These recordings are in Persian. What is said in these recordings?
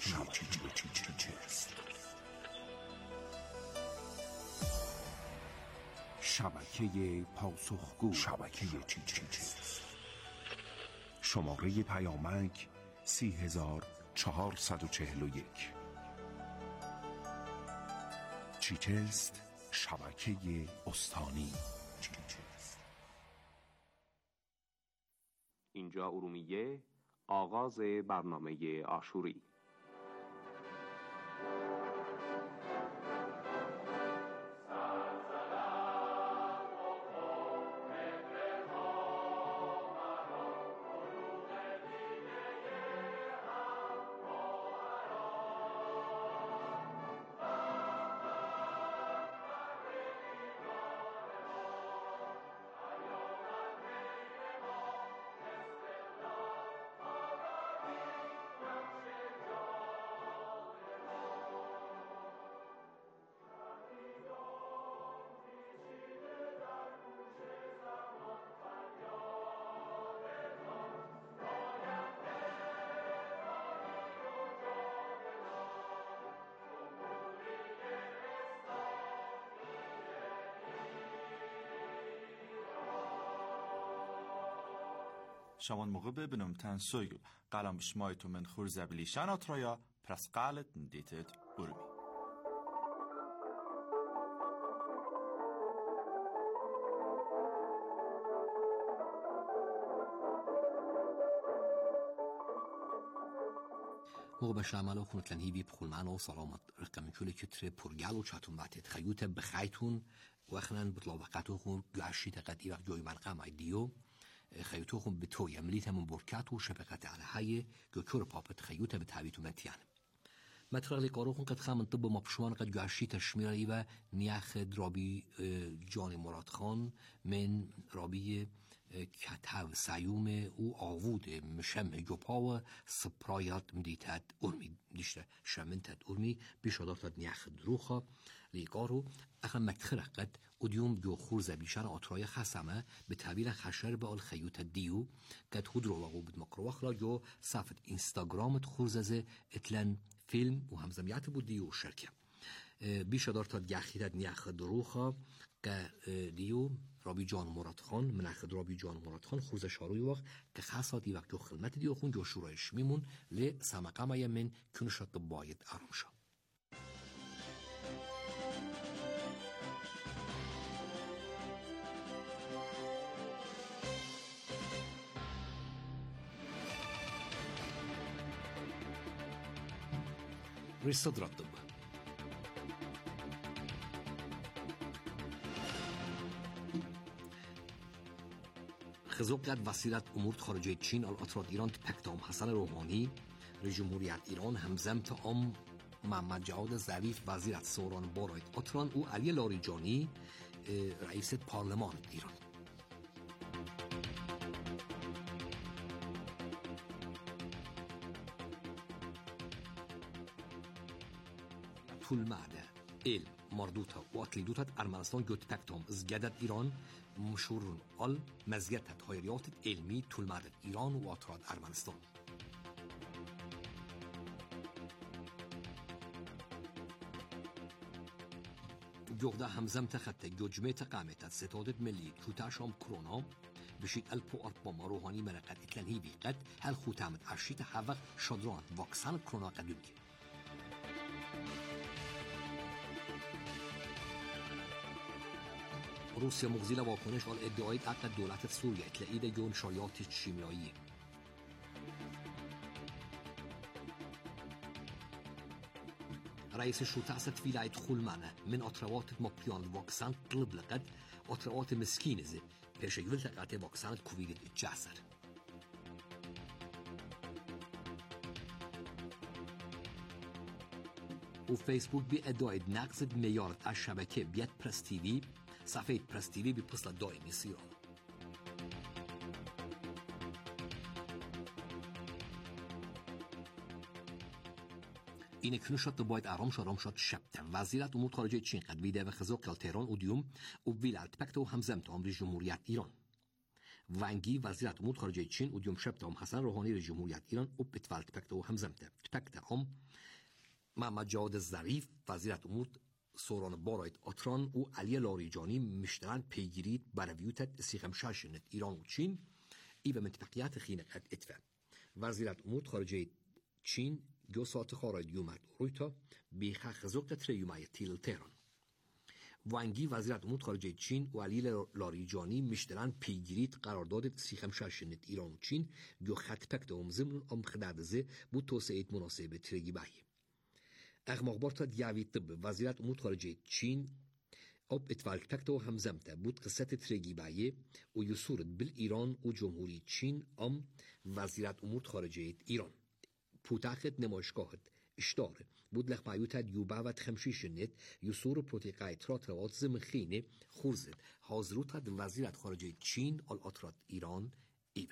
شبکه پاسخگو. شماره پیامک 30441. چیتست شبکه استانی. اینجا ارومیه، آغاز برنامه آشوری. شوان موقع ببینم تن سویل قلم شمایتو من خور زبلیشان اترایا پرس قالت ندیتت برمی. موقع بشاملو خونتلن هیوی بخولمان و سلامت رقم كل كتر پرگل و چاتون باتت خیوت بخیتون و اخنان بطلاوقاتو خون گوشی تقدی وقت جوی مرقم ایدیو خيوتوهم بتويا مليتهم بركاتو شبكات على حي كور بابت خيوتها بتعبيتو متيان مترغ لي قاروخن قد خامن طب مبشوان قد جعشي تشمير ايوه نياخد رابي جان مراد خان من رابي كتاو سيوم او آوود مشم جوپاو سپرایات مدیتت ارمی دیشته شمنتت ارمی بیشادارتت نیاخد روخا لیقارو اخم مکتخر قد ادیوم جو خورز بیشان آترای خسمه به تعبیر خشر به آل خیوت دیو قد خود رو لغو بود مقرواخ جو صفت اینستاگرامت خورزه اتلن فیلم و همزمیت بود دیو شرکه بیشادارتت گخیرت نیاخد روخا که دیو رابی جان مراد خان منخد رابی جان مراد خان خوز شاروی وقت که خاصاتی وقت جو خدمت دیو خون جو شورایش میمون لی سمقامه من کنشت باید آرام شد. رصد رتب خزوقت وزیر امور خارجه چین الاطراد ایران پکتام حسن روحانی رئیس جمهوریت ایران همزم تا محمد جواد ظریف وزیر سوران بارایت اتران و علی لاریجانی رئیس پارلمان ایران. طولمعده علم مردوتا و اتلیدوتت ارمنستان گوت پکتام از گدت ایران مشورون آل مزگتت هایریاتت علمی طولمعده ایران و اتراد ارمنستان. جوغدا همزم تخت گوجمه تقامت ستادت ملی چوتاشام کرونا بشید الپو اربام روحانی مرقت اتلنهی بیقت هل خوتامت عشیت حوق شادران واکسان کرونا قدوم که روسیا مغزیل واکنش آل ادعای عقد دولت سوریه اتلعید گون شایعات شیمیایی. رئیس شوتاسة ولاية خولمانة من أطروات مبيان الواكسان طلب لقد أطروات مسكينة زي بيشيول تقاطع واكسان الكوفيد 19. وفيسبوك بأدعاء نقص مليار الشبكة بيت برس تيفي صفحة برس تيفي ببصلة دائمي سيران. این کنشات باید آرام شد شبتن وزارت امور خارجه چین قد ویده و خزاق تهران و دیوم و ویلالت پکت و همزم تا امر جمهوریت ایران وانگی وزیر امور خارجه چین و دیوم شب تام حسن روحانی رئیس جمهوریت ایران و بتفالت پکت و همزمته پکت هم محمد جواد ظریف وزیر امور سوران بارایت آتران و علی لاریجانی مشتران پیگیرید برویوتت سیخم شاشنت ایران و چین ای و منطقیات خینقت اتفا وزیر امور خارجه چین گو ساعت خارج یومد رویتا بیخ خزوقت ریومای تیل تهران وانگی وزیر امور خارجه چین و علی لاریجانی مشتران پیگیرید قرارداد سیخم شاشنت ایران و چین گو خط پکت و ضمن خدادزه بود توسعه مناسب ترگیبایی اخماقبارت دیوی طب وزارت امور خارجه چین اب اتفاق پکتو همزمته بود قصه ترگیبایی و یسورت بل ایران و جمهوری چین وزارت امور خارجه ایران پوتاخت نمایشگاهت اشتاره بود لخمایوت دیوبا و تخمشیش نت یسور پروتیقای ترات روات زمخینه خورزد حاضروت وزارت خارجه چین آل ایران ایوه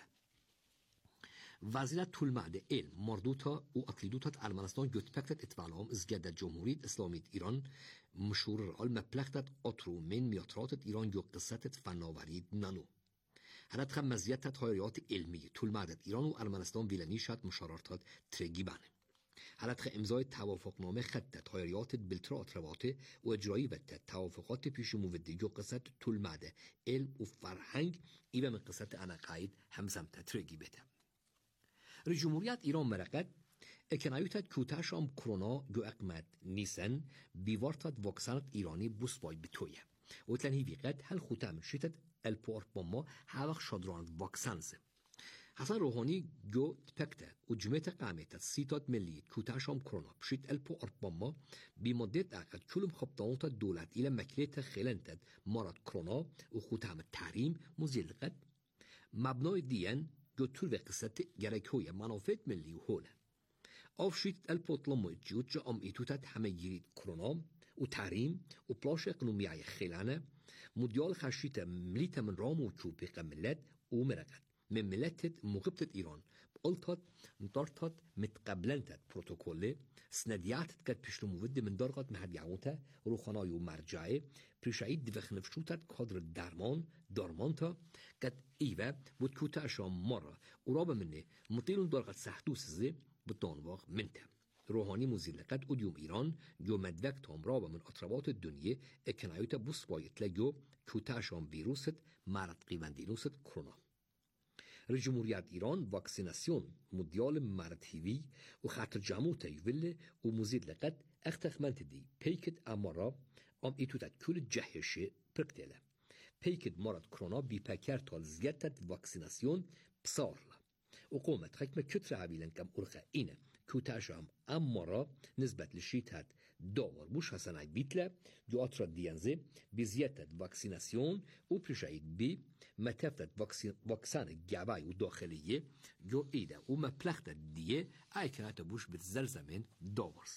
وزارت طولمعده علم مردوتا و اقلیدوتا ارمنستان گوتپکتت اتفالهم ازگد جمهوریت اسلامیت ایران مشهور رال مپلختت اطرو من میاتراتت ایران گو قصتت فناورید نانو هنت خم مزیتت هایریات علمی طولمعدت ایران و ارمنستان ویلنیشت مشارارتات ترگیبانه هنت خم امضای توافقنامه خطت هایریات بلترات رواته و اجرایی وقت توافقات پیش موودی گو قصت طولمعده علم و فرهنگ ایوه من قصت انا قاید همزمت ترگیبته رئیس جمهوریت ایران مرقت اکنایوتت کوتاشام کرونا گو اقمت نیسن بیوارتت واکسنت ایرانی بوسبای بتویه و تلنهی ویقت هل خوتم شیتت الپورت بما هاوخ شادران واکسنزه حسن روحانی گو تپکته و جمعیت قامت سیتات ملیت کوتاشام کرونا بشیت الپورت بما بیمدت اقد کلم خبطانت دولت ایل مکلیت خیلنتت مارد کرونا و خوتم تحریم مزیلقت مبنای دین جو تور و قصت گرکوی منافع ملی و هوله آفشید الپوتلمو جوت جا ایتوتت همه گیرید کرونا و تحریم و پلاش اقنومیای خیلانه مدیال خشیت ملیت من رام و چوبیق ملت و مرقت من ملتت مغبتت ایران قلتت انطرتت متقبلنتت پروتوکوله سندیاتت قد پیشلو مود من درغت مهدیعوته روخانای و مرجعه پریشایید دوخنفشوتت کادر درمانتا قد ایوه بود کوتاشا مره و رابا منه مطیلون درغت سحدوس زی بطانواغ منته روحانی مزیلقت ادیوم ایران جو مدوک تام رابا من اطرابات الدنیا اکنایوتا بوس باید لگو کوتاشا ویروست مرد قیوندینوست کرونا رئیس جمهوریت ایران واکسیناسیون مدیال مرتیوی و خاطر جاموته یوله و مزید لقد اختخمنت دی پیکت امارا ایتوتت کل جهشه پرکتله پیکت مرض کرونا بی پکر تال زیادت واکسیناسیون بصارلا و قومت حکم کتر عبیلن کم ارخه اینه کوتاشم امارا نسبت لشیتت داور بوش حسنای بیتله جو اترا دیانزه بزیادت واکسیناسیون و پرشاید بی متفتت واکسان جوای و داخلیه جو ایده و مپلخت دیه ایکنات بوش بتزلزمین داورز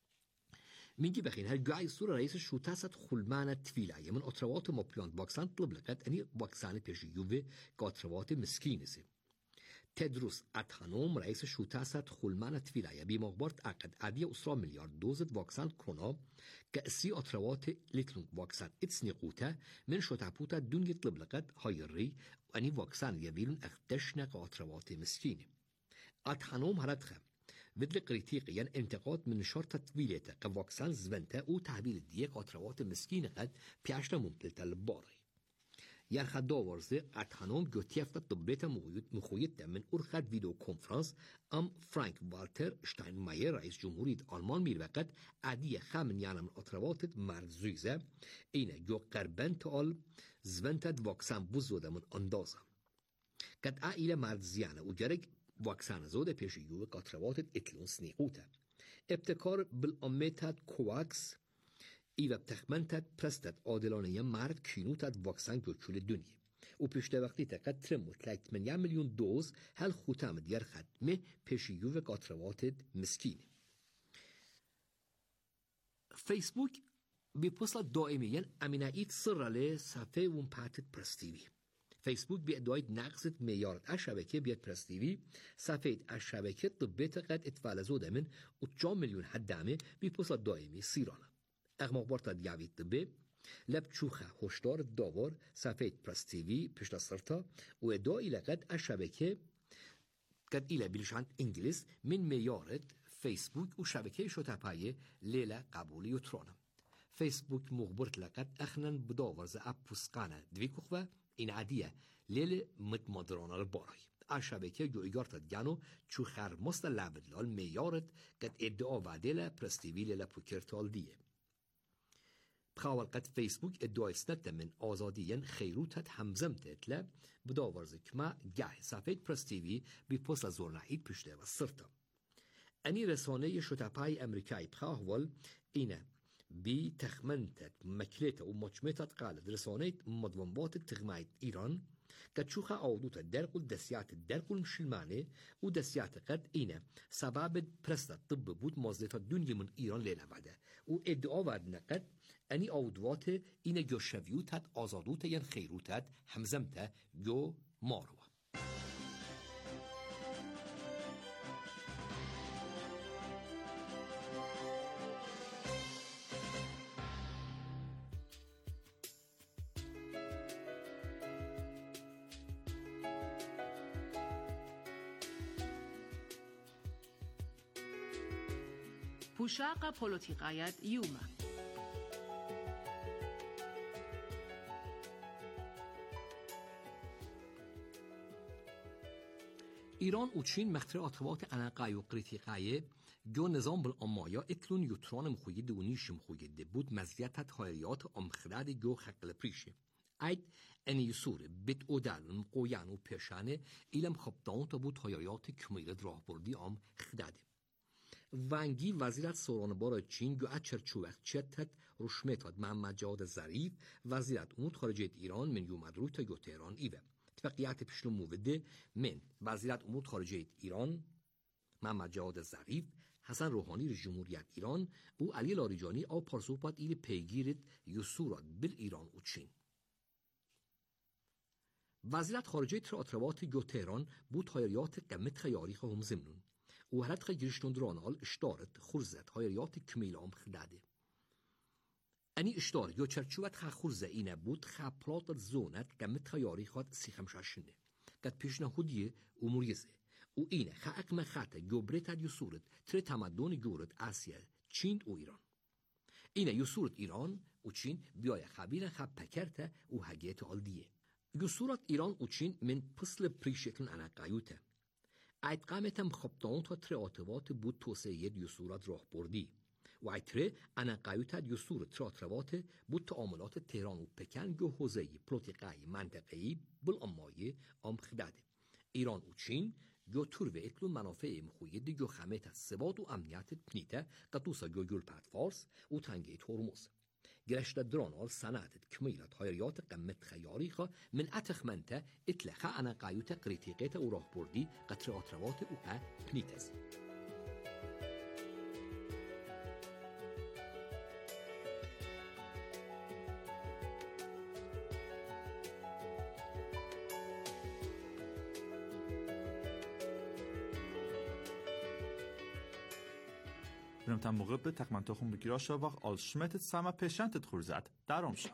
میگی بخین هر جای صورة رئیس شوتاست خلمانة تفیلایه من اطروات مبلان واکسان طلب لقد اني واکسان پیش یوه قاطروات مسکینزه تدروس اتهانوم رئیس شوتاست خلمانة تفیلایه بیمغبارت عقد عدیه اسرا میلیارد دوزت واکسان کرونا كأسي اطروات لتلون واکسان اتسني قوتا من شوتابوتا دون يطلب لقد هايري واني واکسان يبيلون اختشنا قاطروات مسكينه اتهانوم هردخه بدل قريتيقيا انتقاد من شرطة تبيليتا كواكسان زبنتا او تحويل الديه قاطروات مسكين قد بيعشنا ممتلتا لباري يرخد داورزي اتهانوم جوتيفتا طبيتا مخويتا من ارخد فيديو كونفرانس فرانك والتر شتاينماير رئيس جمهورية ألمان ميلوقت عدية خامن يعني من قاطروات مرزويزة اينا جو قربان تال زبنتا واكسان بوزودا من اندازة قد عائلة مرزيانة وجرق واکسن زوده پیشیو قاطروات اتلون سنیقوته ابتکار بالامتت کواکس ایو بتخمنتت پرستت عادلانه مرد کینوتت واکسن گوچول دنیا و پیشته وقتی تقد ترموت لکت من 1 میلیون دوز هل خوتم دیار ختمه پیشیو قاطروات مسکینه فیسبوک بپوصل دائمیاً امینایت سرله صفحه ون پاتت پرستیوی فیسبوک بیادوید نقصت میارد شبکه بیاد پرستیوی صفحه شبکه طبیت قد اتفال زوده من 8 میلیون حدامه بیپوصل دائمی سیرانه اغماق بارتا دیوید طبی لب چوخه هشدار داور صفحه پرس تیوی پشت سرتا و ادعا إلى قد الشبكة قد إلى بلشان إنجليز من ميارد فيسبوك وشبكة شتاباية ليلة قبول يترونم فيسبوك مخبرت لقد أخنن بداورز أبوسقانة دويكوخوة إن عادية ليلة متمدرانة الباراي الشبكة جو إيجارتت جانو چو خر مست لابدلال ميارد قد ادعا وعديلة پرستيوي ليلة بوكرتال ديه بخاول قد فيسبوك ادعا استنت من آزاديين خيروتت همزمتت له بداورز كما جاه صفحة پرستيوي بپوست زورنعيد پشته و سرطة اني رسانه شتاباي امريكاي بخاول اینه بی تخمنتت مكلته و مجمتت قالت رسانه مدونبات تغمايت إيران قد شوخا عودوت الدرقل دسيات الدرقل مشلمانه و دسيات قد اینه سبب پرست طب بود مازدت الدنيا من إيران ليلة بعده و ادعا ودنا قد اني عودوات اینه جو شويوتت آزادوت ين خيروتت همزمته جو مارو פושאקה פוליטיקאית יומה. ایران و چین مختر ارتباط انقای و قریتیقای جو نظام بالامایا اتلون یوتران مخوید و نیش مخوید بود مزیت تایریات امخرد جو خقل پریشه اید ان یسور بت اودل مقویان و پیشانه ایلم خبطان تا بود تایریات کمیل راهبردی ام خداده وانگی وزیرت سورانبار چین گو اچرچوخ چتت رشمتاد محمد جواد ظریف وزیرت امور خارجه ایران من یومد روی تا تهران ایوه اتفاقیت پیشلو موده من وزیرت امور خارجه ایران محمد جواد ظریف حسن روحانی رئیس جمهوریت ایران و علی لاریجانی او پارسوپات ایل پیگیرت یسورات بل ایران و چین وزیرت خارجه ارتباط گو تهران بود تایریات قمت خیاری هم زمنون و هرت خیرشتون درانال اشتارت خرزت هایریات کمیلام خداده انی اشتار یا چرچوبت خرزه اینه بود خپلات زونت قمت خیاری خواد سیخمشاشنه قد پیشنهادی اموریزه و اینه خاکم خط گبرت یسورت تر تمدن جورت آسیا چین و ایران اینه یسورت ایران و چین بیای خبیر خب پکرته و هگیت آلدیه یسورت ایران و چین من پسل پریشتن انقایوته اید قامتم خبطان تا تراتوات بود توسعه یسورت راه بردی و ایتره انقایوت یسورت تراتوات بود تعاملات تهران و پکن گو حوزه پلیتیکای منطقه‌ای بالامایه ام خداده ایران و چین گو تور و اتلو منافع مخوید گو خمت ثبات و امنیت پنیته قطوسا گو گل پد فارس و تنگه هرمز گرشت درانال سنادت کمیلت هایریات قمت خیاریخا من اتخمنته اتلخه انقایوت قریتیقیت و راه بردی قطر آتروات او پنیتز برم تن موقع به تخمنتاخون بگیرا شاباق آل شمتت سما پیشنتت خورزد درام شا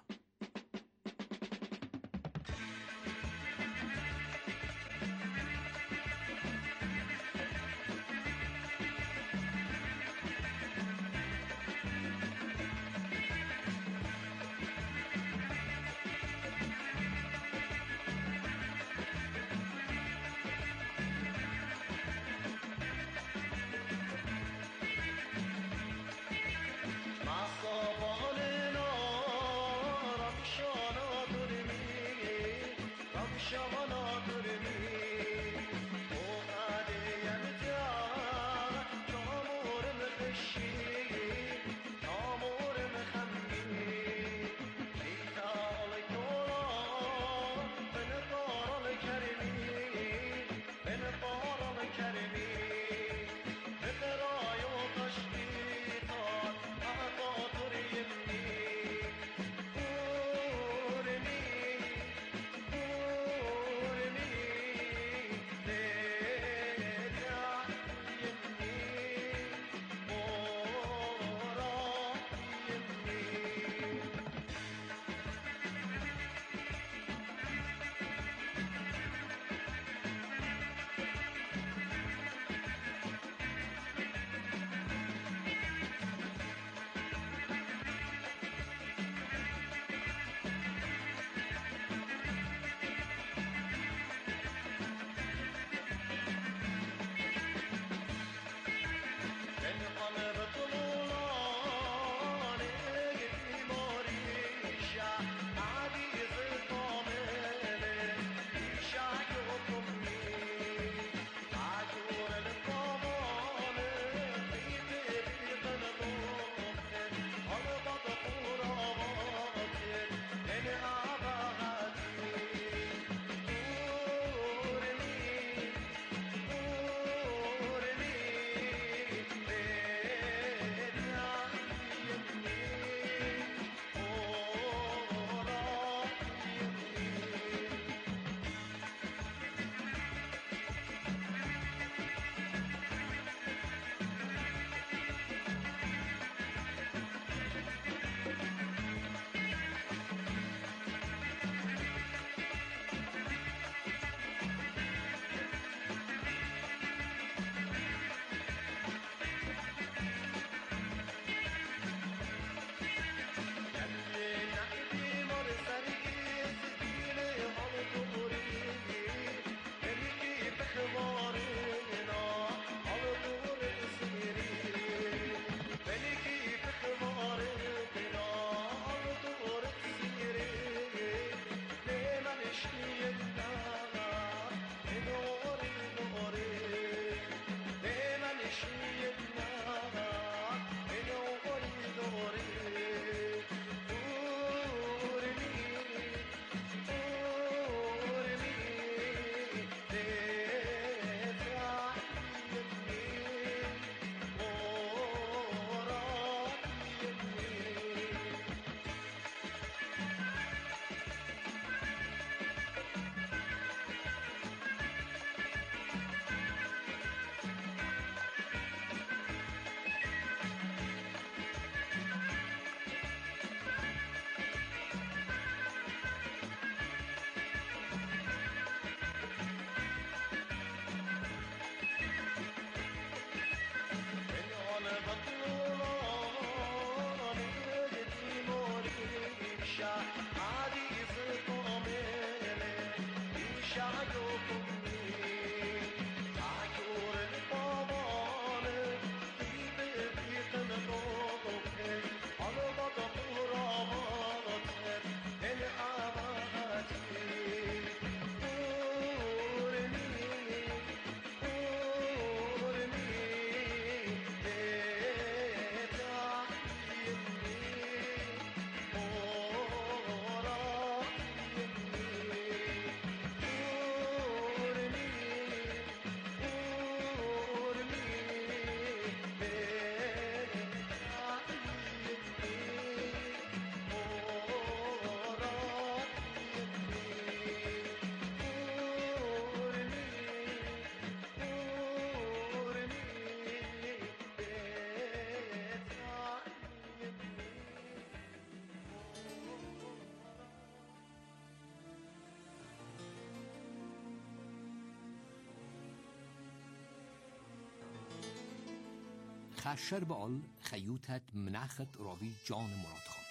خشر به آل خیوتت منخت راوی جان مراد خان.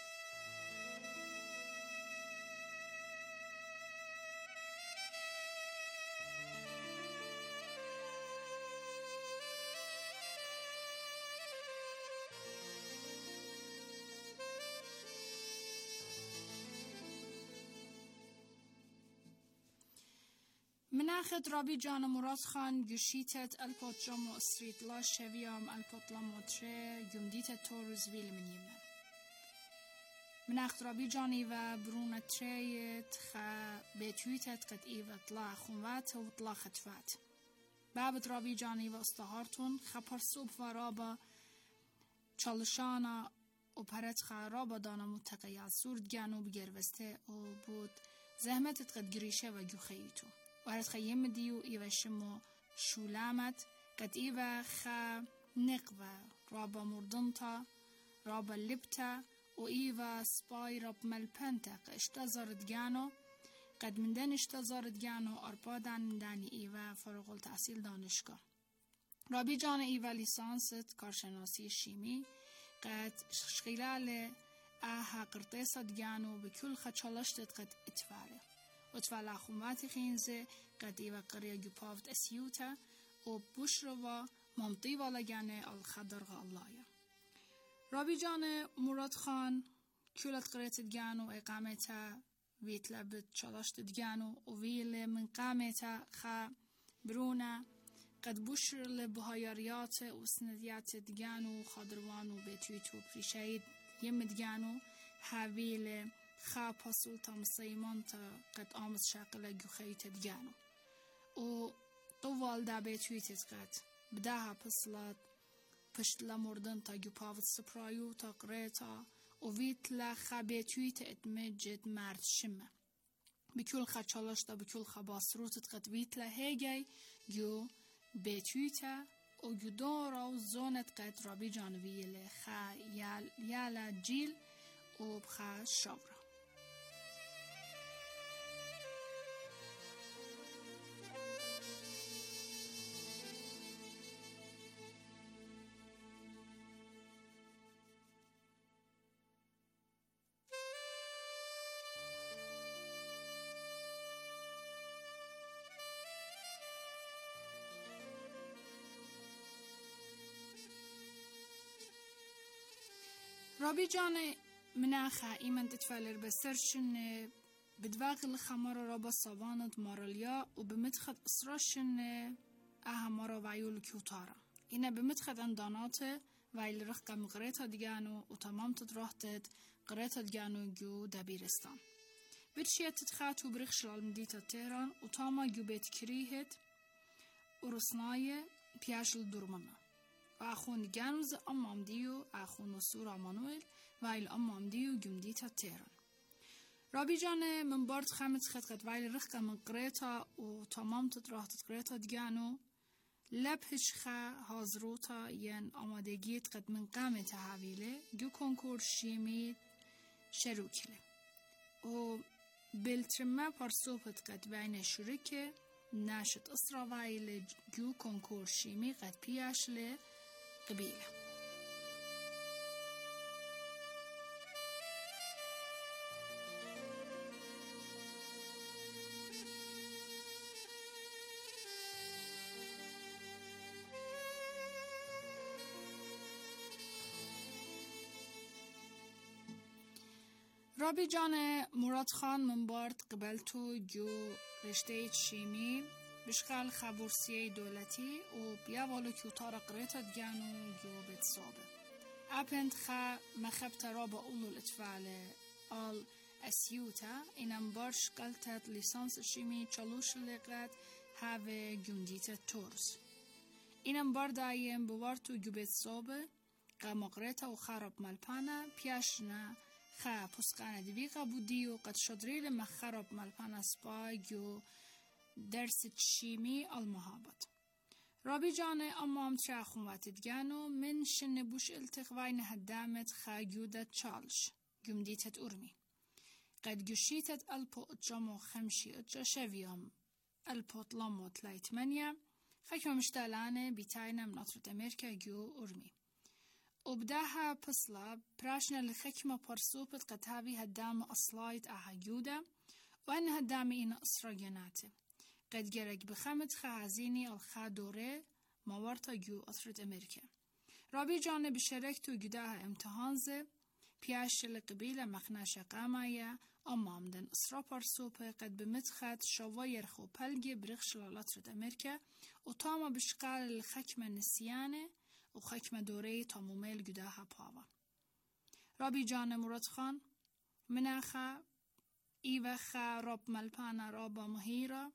مناخت رابی جان مراد خان گشیتت الپاتجام و استریت لا شویام الپاتلا ماتره گمدیت توروز ویل منیمن مناخت رابی جانی و برون تریت خا بیتویتت قد ایوت لا خونوات و طلا خطفات بابت رابی جانی و استهارتون خا پرسوب و رابا چالشانا و پرت خا رابا دانا متقیال سورد گانو بگروسته و بود زحمتت قد گریشه و گو خیتو وارد خيم ديو إيوا شمو شولامت قد إيوا خا نقوى رابا مردنتا رابا لبتا وإيوا سباي راب ملبنتا اشتزارت جانو قد من دان اشتزارت جانو أربادان من داني إيوا فارغ التحصيل دانشگاه رابي جان إيوا ليسانست کارشناسی شیمی قد خلال آها قرطيسات جانو بكل خدشالشتت قد اتفاله وتفعل خمات خينزه قدي وقرية جبافت أسيوتا وبشروا ممطي ولجانة الخضر الله رابي جان مراد خان كلت قرية تجانو إقامتها ويتلبت شلاشت تجانو وويل من قامتها خا برونا قد بشر لبهايريات وسنديات تجانو خضروانو بيتويتو بريشايد يم تجانو حويل خا پاسول تا مسیمان تا قد آمد شاقل گوخیت دیانو و طوال دا بیتویتت قد بداها پسلات پشت لمردن تا گوپاوت سپرایو تا قریتا و ویت لخا بیتویت اتمجد مرد شمه بكل خا چالشتا بكل خا باسروتت قد ویت لهیگی گو بیتویتا و گو دورا و زونت قد رابی جانویل خا یالا جیل و بخا شاورا رابي جان مناخا إيمن تتفعل بسرشن بدواغ الخمارة رابا صوانت ماراليا وبمدخد إسراشن أها مارا وعيول كيوتارا إنا بمدخد اندانات وعيل رخقم قريتا ديانو وتمام تدراهتت قريتا ديانو جو دابيرستان برشية تتخات وبرخش لالمديتا تيران وتاما جو بيت كريهت ورسناية بياشل درمنا وأخون جانوز أمام ديو أخون سورا مانويل وایل امام دیو گمدیتا تیران رابی جان من بارد خمت خدقت وایل رخکا من قریتا و تمام تدراهت قریتا دیگانو لبهش خا حاضروتا ین آمادگیت قد من قامت حویله گو کنکور شیمی شروکله و بلترمه پرسوبت قد بین شرکه ناشت اسرا وایل گو کنکور شیمی قد پیاشله قبیله رابی جان مراد خان من بارد قبل تو جو رشته شیمی بشغل خبرسیه دولتی و بیا والو که اتارا قریتت گانو جو بتصابه اپند خا مخبت رابا اولو الاتفال آل اسیوتا اینم بارش قلتت لیسانس شیمی چلوش لقد هاوه گوندیت تورس اینم بار دایم بوارتو جو بتصابه قمقريتا وخرب مالبانا بياشنا خا بسقانا دبيغا بوديو قد شدري لما خرب مالبانا سبايو درس تشيمي المهابط رابي جاني أمام تراخم واتدجانو من شن بوش التخوين هدامت خا جودة تشالش جمديتت أرمي قد جشيتت ألبو أجمو خمشي أجشفيهم ألبو طلمو تلاي 8 خاكما مشتالانه بيتاينا من أطرة أمريكا جو أرمي وبداها بصلة براشنا لخكمة برسوبة قد هدام أصلايت أحجودة وأن هدامي إن أسراجيناته قد جرق بخمت خازيني الخادورة مورتا جو أطرة أمريكا رابي جاني بشاركتو جداها امتحانزه بياش لقبيلة مخناشة قامايا أمامدن أسرا برسوبة قد بمدخد شواير خو بلجي برخش لأطرة أمريكا وطاما بشقال الخكمة نسيانه وخكمة دوري تاموميل جداها باوا رابي جان مراد خان مناخا إيوخا راب ملپانا رابا مهيرا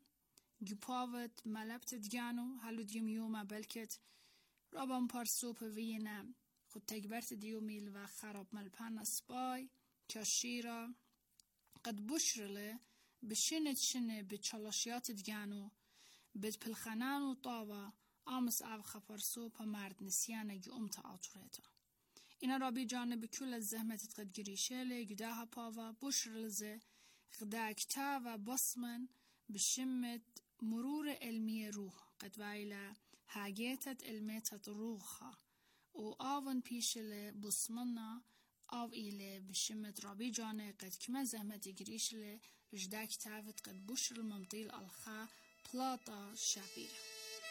جوباوت ملبت دجانو هلو ديوم يوما بلكت رابا مبارسوب وينا خود تكبرت ديوميل و خراب ملپانا سباي كاشيرا قد بشرله بشنت شنه بچالاشيات دجانو بتپلخنانو طاوا آمس او خفرسو پا مرد نسیانه جو امتا آتوریتا. اینا رابی جانه بکل الزحمت قد گریشه گداها پاوا بشرلزه غدا کتا و بصمن بشمت مرور علمی روح قد وایلا هاگیتت علمیتت روحها و آون پیشله بصمنا آو ایله بشمت رابی جانه قد کما زحمت گریشه رجدا کتاوت قد بشرل ممطیل الخا پلاتا شابیره.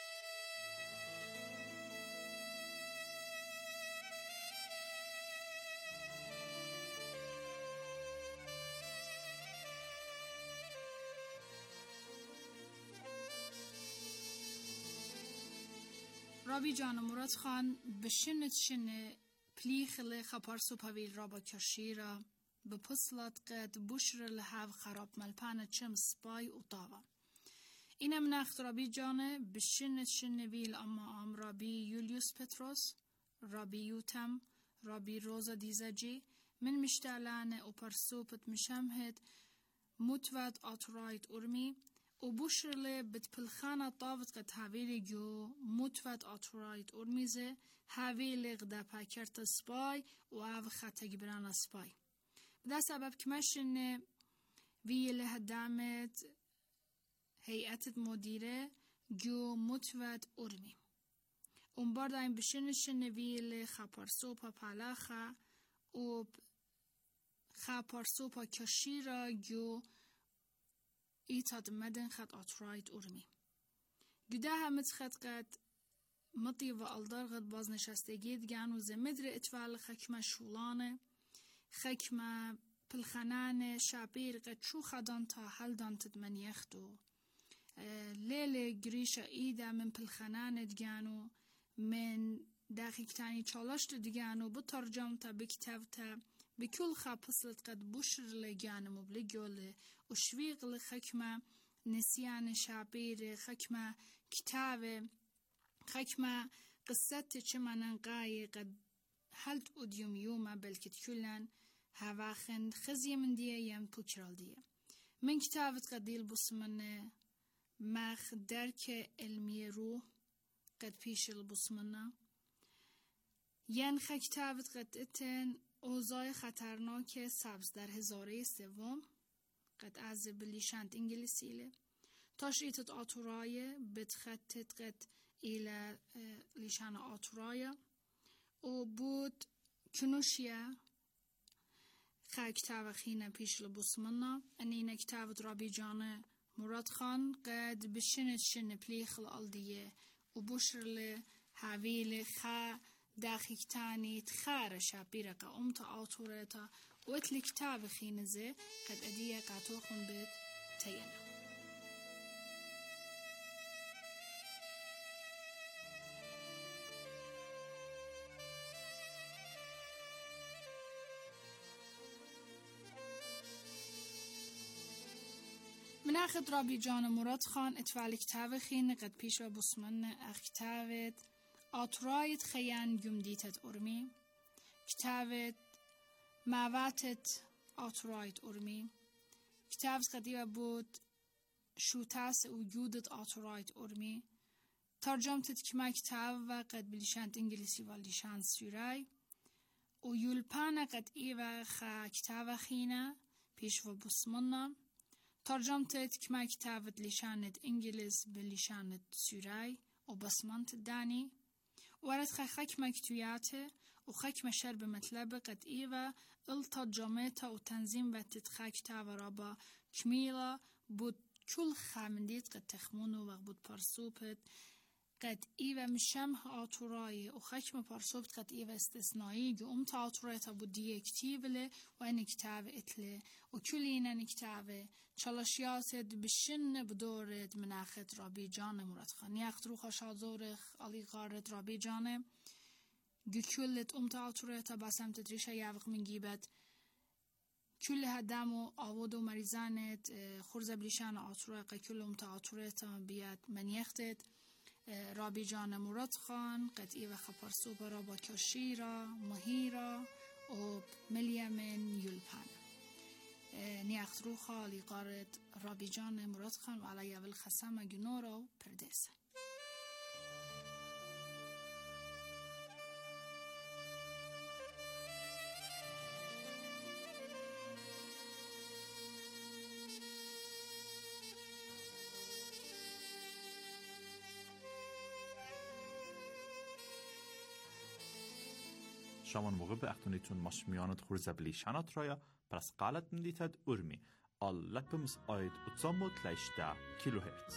رابی جان مراد خان بشنت شنه پلیخل خپارسو پویل رابا کشیرا بپسلت قد بشر لحاو خراب ملپانه چم سپای و طاوا. اینم نخت رابی جانه بشنت شنه ویل اما رابی یولیوس پتروس، رابی یوتم، رابی روزا دیزاجی من مشتالانه و پرسوپت مشمهد متواد آترايت أرمي وبشرله بتبلخانة طافت قد هاويلي جو متواد آترايت أرميزه هاويلي غدا باكرت سباي وآو خطا جبرانا سباي بدا سبب كماشن ويلي هدامت هيئة مديرة جو متواد أرمي برداين بشنشن ويلي خابرسوبا بالاخا و خابرسوبا كشيرا جو ایتاد مدن خد آترايت أرمي جدا همت خد قد مطي و الدار قد بازنشستگی دگان و زمدر اتفال خکمه شولانه خکمه پلخنانه شابير قد شو خدان تا هل دانتد من يختو ليلة گریش ایده من پلخنانه دگانو من دقیق تاني چالشت دگانو بترجم تا بكتاب تا بكل خابصلت قد بشر لجانم وبلجول وشويق لخكمة نسيان شعبير خكمة كتابة خكمة قصة شمانا قاي قد حلت أديوم يوما بلكت كلن هواخن خزي من ديه ين بوشرال ديه من كتابة قديل بصمنا ماخ درك علمي روح قد بيش البصمنا ين خا كتابة قد اتن اوضاع خطرناک سبز در هزاره سوم قد از بلیشند انگلیسیله تاشریتت آتورای بتخطت قد ایل لیشان آتورای و بود کنوشیه خا کتاب خینه پیش لبسمنا انینه کتابت رابی جان مراد خان قد بشنت شن پلیخ الالدیه و بشر حویل خا دقیق تانی تخار شابیره که امتا آتورتا وقت الكتاب خينزة قد أدية قاتوخن بيت تينا. من أخذ رابي جان مراد خان اتفعل كتاب خين قد بيش وبصمن أخ كتابت آترايت خيان جمديتت أرمي كتابت معواتت آترايت أرمي كتابت قديمة بود شوتاس وجودت آترايت أرمي ترجمتت كما كتاب وقد بلشانت إنجليسي واللشان سيراي ويولبانا قد إيوة خا كتاب خينة بيش وبصمننا ترجمتت كما كتابت لشانت إنجليز بلشانت سوراي وبصمنت داني ورد خاك مكتوياته وخاك مشرب مطلبة قد إيوة الترجمتها وتنظيم وتتخا كتاب رابا كميلة بود كل خامنديت قد تخمونو وقد برسوبت قد إيوة مشامه آتوراي وخاك برسوبت قد إيوة استثنائي قمت آتوريتا بوديه كتيبله وإن كتاب إتله وكلينا نكتابه چالشیاتت بشن بدورد من اخت رابی جان مراد خان یخت روخا شادورخ علی قارد رابی جانه گکلت امتعاطورتا بسمت تریشه یوق من گیبت کل هدم و آود و مریزانت خورز بلیشان آطورقه کل امتعاطورتا بیاد من یختت رابی جان مراد خان قطعی و خپرسو برا با کشیرا مهیرا و ملیمن یلپانه نیاخت رو خالی قارد رابی جان مراد خان و علی اول خسم گنورا و پردیسه شامان موقع به اختونیتون ماشمیانت خورزه بلیشانات رایا پرس قالت ملیتد ارمی آل لپمز آید اتزامو تلیشده کیلو هرتز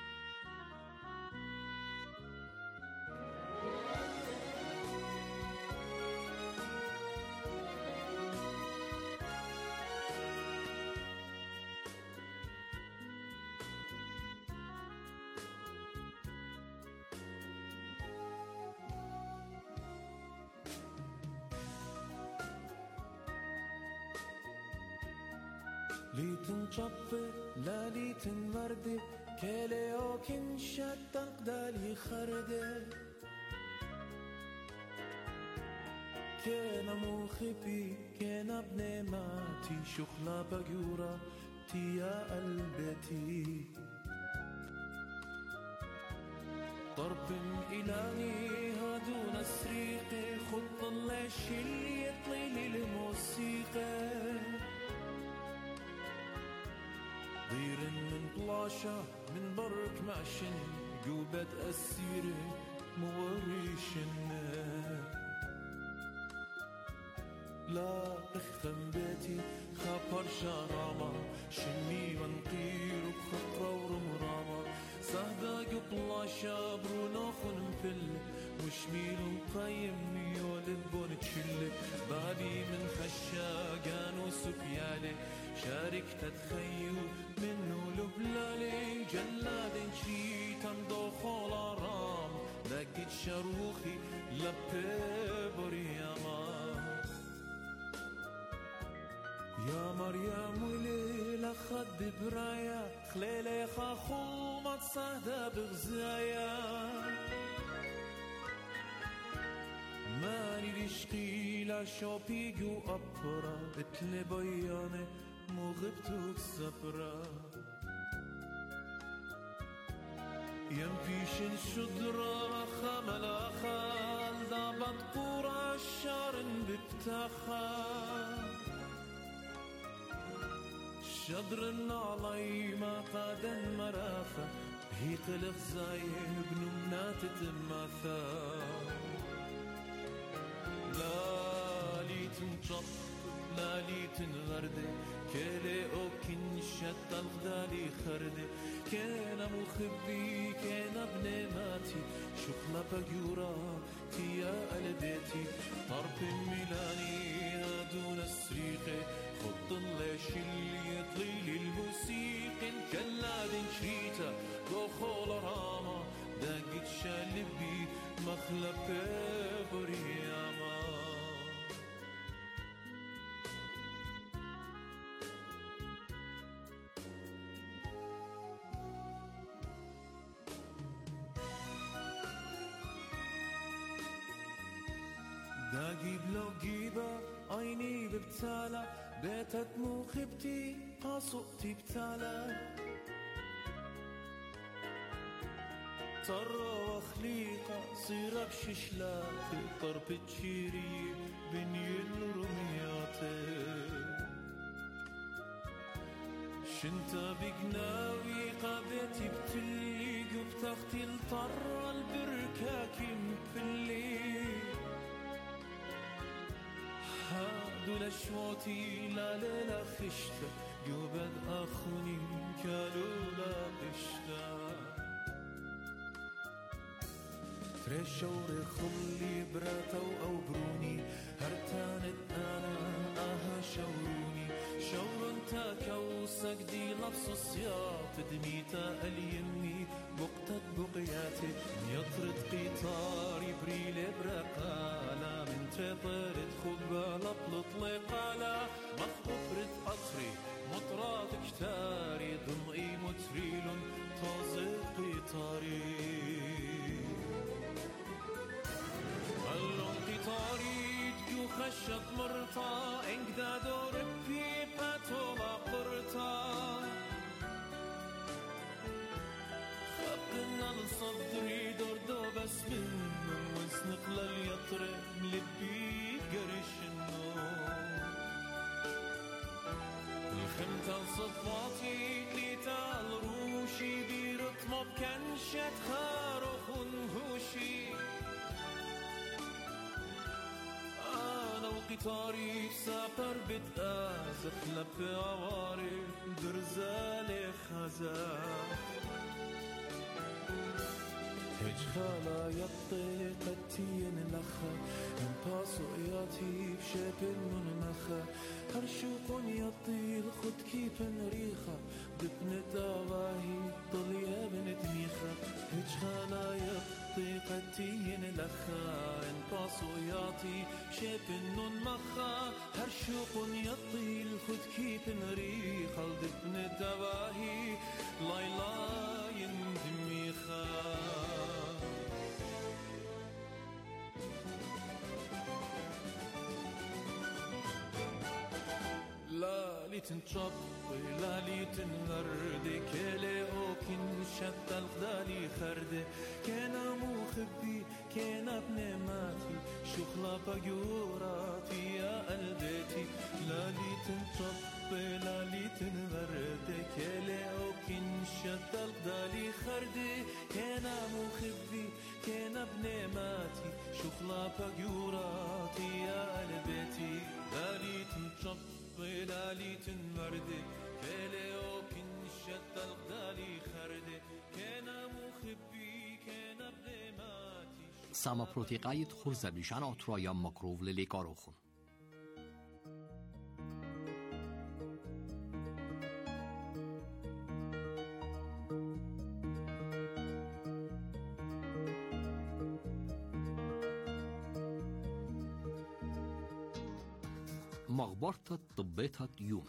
ليتن شطة لا ليتن وردة كلاكن شتق دالي خردة كان مخبي كان ابن ماتي شخلة بجورة تيا قلبتي ضرب إلهي هادون السريقة خط الليش اللي يطلي للموسيقى ضير من بلاشة من برك معشن قوبة أسيرة موريشن لا اختم بيتي خبر شراما شمي ونقير بخطرة ورمراما سهدا قبلاشة برونا خنفل وشميل وقيم ميول بون تشل بابي من خشاقان وسبيالي شارك تتخيل منه لبلالي جلاد شيطان دخول رام لقيت شروخي لبتبري يا مريم وليلة خد برايا خليلة خاخو ما تصهدى بغزايا ماني رشقي لا شوبيقو أبرا اتلي بياني مغبتو تسبرا ينفيشن شدرا خملا خال دابت قورا الشارن ببتاخا شدرن علي ما قادن مرافة هي قلق زايب نمنات تماثا لا لي تنشط لا لي تنغردي كالي اوكن شتا الغدالي خردي كان مخبي كان ابن ماتي شقلة بجورا تيا قلبتي طرب ميلاني دون السريقة داجيب لو جيبة عيني ببتالة بيتت موخبتي قاصقتي بتالة طرة وخليقة صيرة بششلاتي طرب تشيري بني الرمياتي شنتا بقناوي قابتي بتلي وبتاختي الطرة البركاكي مبلي هادو لشواتي لا لا خشتا جوبد أخوني كالو لا قشتا ترشور خلي براتو أو بروني هرتانت أنا آها شوروني شورن تاكو سجدي لبس السياط دميتا اليمي بقتت بقياتي يطرد قطاري بريل برقالة من تطرد خبالة بلطلق على مخبرة قطري مطرات كتاري ضمئي متريل طازق قطاري اللون قطاري جو خشت مرتا انقدا دور بي باتولا قرتا خبنا الصدري دور دو بس من ونسنقل اليطر ملبي قرش النوم الخمتة الصفاتي ليتا الروشي بيرطمة بكنشة خاروخ ونهوشي قطاري سافر بتآزف لب عواري درزالي خزاف هج خالا يطي قتين لخا انباسو اياتي بشابل من مخا هرشوق يطي الخد كيبن ريخا ببن داواهي ضليا بن دميخا هج خالا يطي قتين لخا انباسو اياتي بشابل من مخا هرشوق يطي الخد كيبن ريخا ببن داواهي لايلا يندميخا لا لتنشط لا لتنغرد كلي اوكن شتى الخدالي خرد كان مخبي كان ابن ماتي شخلا بجوراتي يا قلبتي لا لتنشط لا لتنغرد كلي اوكن شتى الخدالي خرد كان مخبي كان ابن ماتي شخلا بجوراتي يا قلبتي لا لتنشط ظلالي تنمردي كليو كنشت الغدالي خردي كان مخبي كان بلماتي ساما بروتيقايت خرزة بلشان أطرايا مكروف لليكاروخون مغبرة طبيتها يوم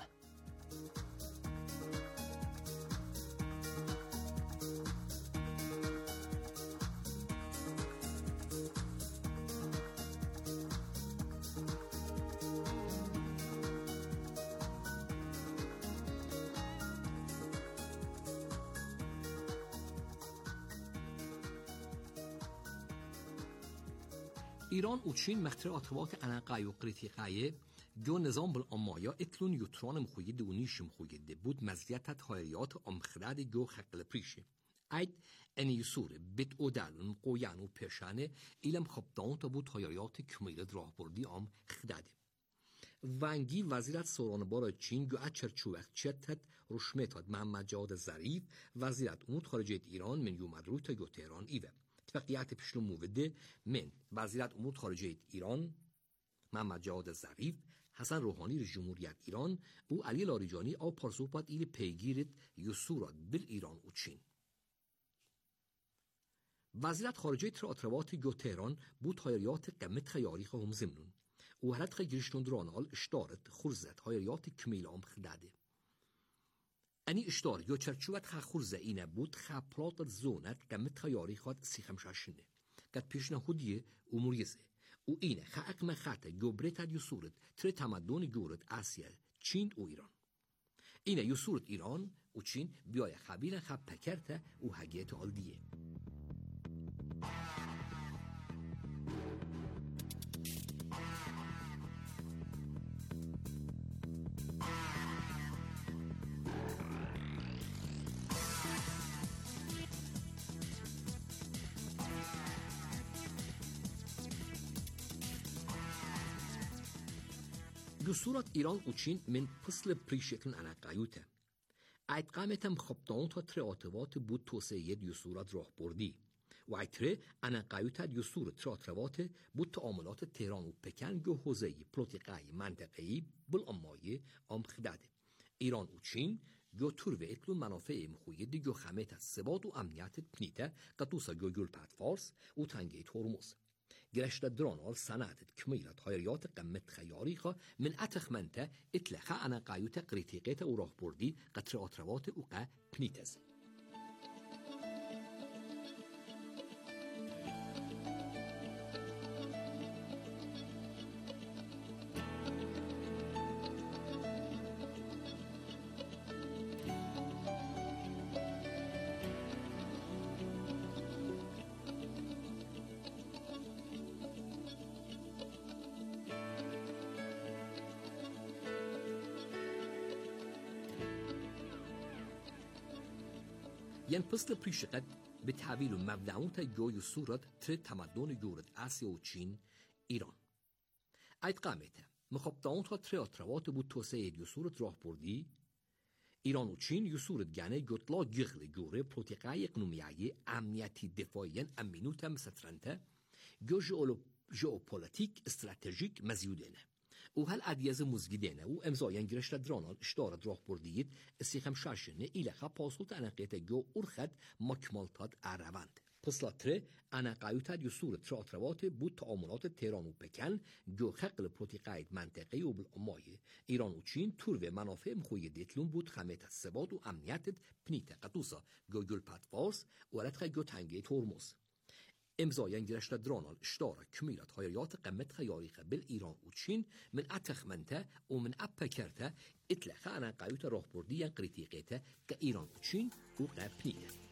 ایران و چین مختر اطوات انقای و قریتیقای جو نظام بالأمايا اتلون يوتران مخويد ونيش مخويد بود مزيتت هايريات أمخراد جو خقل بريشي ايد ان يسور بيت اودال مقويان و پرشانه إلم خبطان تبود هايريات كميلد راه بردي ام خداده وانگی وزیرت سورانبار چین جو اچرچوخت چتت رشمتاد محمد جواد ظریف وزیرت امور خارجه ایران من یومد روی تا جو تهران ایوه اتفاقیت پیشلو موده من وزیرت امور خارجه ایران محمد جواد ظریف حسن روحانی رئیس جمهوریت ایران و علی لاریجانی آ پارسوپات ایل پیگیرت یسورات بل ایران و چین وزیرت خارجه ارتباط جو تهران بود هایریات قمت خیاریخ هم زمنون و هرت خی گرشتون درانال اشتارت خورزت هایریات کمیلام خداده انی اشتار جو چرچوت خ خورزه اینه بود خ پلات زونت قمت خیاریخات سیخم شاشنه قد پیشنهادیه اموریزه و اینه خاق مخاطه جبرت یسورت تر تمدن جورت آسیا چین و ایران. اینه یسورت ایران و چین بیای خبیل خب پکرته و هگیت آلدیه. جسورات ایران و چین من پسل پریشکن انقایوته. اید قامتم خبطان تا تراتوات بود توسعه جسورات راه بردی و ایتره انقایوته جسورات تراتوات بود تعاملات تهران و پکن جو حوزه‌ای پلیتیکایی منطقه‌ای بالامایه خداده. ایران و چین جو تروه اتلو منافع مخویدی جو خمت ثبات و امنیت پنیته قطوسا جو جول پاتفارس و تنگیت هرمز. گرشت درانال سنادت کمیلت هایریات قمت خیاریخا من اتخمنته اطلقه انا قایوت قریتیقیت و راه بردی قطر آتروات و قا پنیتز. ين پسل پریشقت به تحویل و مبدعوت جوی صورت تر تمدن جورت آسیا و چین ایران. اید قامته مخبطانت ها تر اتروات بود توسعه جو صورت راه بردی ایران و چین یو صورت گنه گطلا گغل جوره پروتیقای اقنومیایی امنیتی دفاعی امینوت مسترنته جو ژئوپولیتیک استراتژیک مزیودنه. و هل عدیز مزگیدنه و امضاین گرشت درانال اشتارت راه بردید استیخم شاشنه ایلخا پاسولت انقیت جو ارخد مکمالتات عرواند. پسلاتره انقایوتاد یسور تراتروات بود تعاملات تهران و پکن جو خقل پروتیقاید منطقی و بالامایه ایران و چین تور و منافع مخوی دیتلون بود خمیت ثبات و امنیت پنیت قطوسا جو جول پاتفارس و رتخ جو تنگی تورموز. امضاین گرشت درانال اشتارا کمیلت هایریات قمت خیاریخه بل ایران و چین من اتخمنته و من اپکرته اطلقه انقایوت راه بردی ین قریتیقیته که ایران و چین و قبنیه.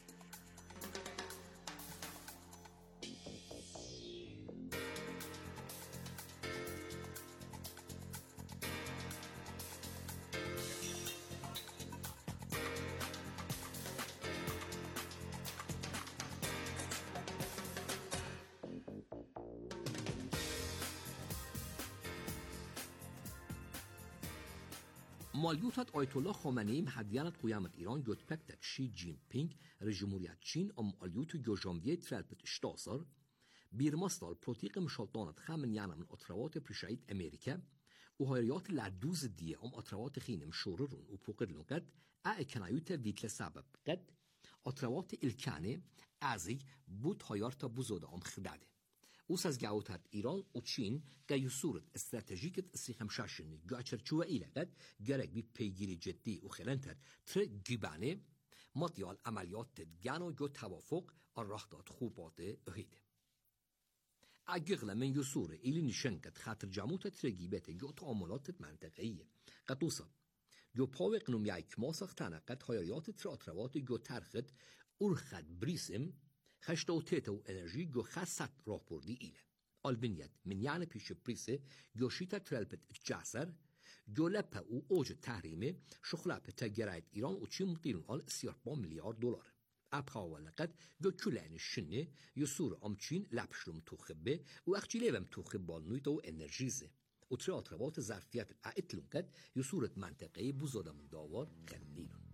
مالیوتات آیت الله خامنه‌ای هدیانت قیامت ایران گوت پکتک شی جین پینگ رژیموریت چین ام مالیوت جوجامبیه ترالبت اشتاسر بیرماستال پروتیق مشالطانت خامن یعنی اتروات پرشاید امریکا و هایریات لردوز دیه ام اتروات خینم شوررون و پوقدلون قد کنایوت ویتل سبب قد اتروات الکانه ازی بود هایارتا بزوده ام خداده. اوس از جاوتات ایران و چین که یسورت استراتژیکت استیخم شاشنی گاچرچوه ایلقد گرگ بی پیگیری جدی و خلنتر تر گیبانه مطیال عملیات گانو جو توافق الرهدات خوبات اهیده. اگغل من یسور ایلی نشنکت خاطر جاموت تر گیبت جو تعاملات منطقیه. قطوسا جو پاو اقنومیای کماسختانه قد هایریات تر اتروات جو ترخد ارخد بریسم خشتا و تیتا و انرژی گو خاصت راه بردی ایله. آلبینیت من یعنی پیش پریسه گو شیطه ترالبت جاسر گو لپه و اوج تحریمه شخلاپ تگرایت ایران و چی مطیرون آل 34 میلیارد دلار. ابخوا لقد گو کلین شنه یسور امچین لپشلوم تو خبه و اخچی لیوم تو خبال نویتا و انرژیزه. و ترات روات ظرفیت اعتلون قد یسورت منطقه بزادم داوار خندیلون.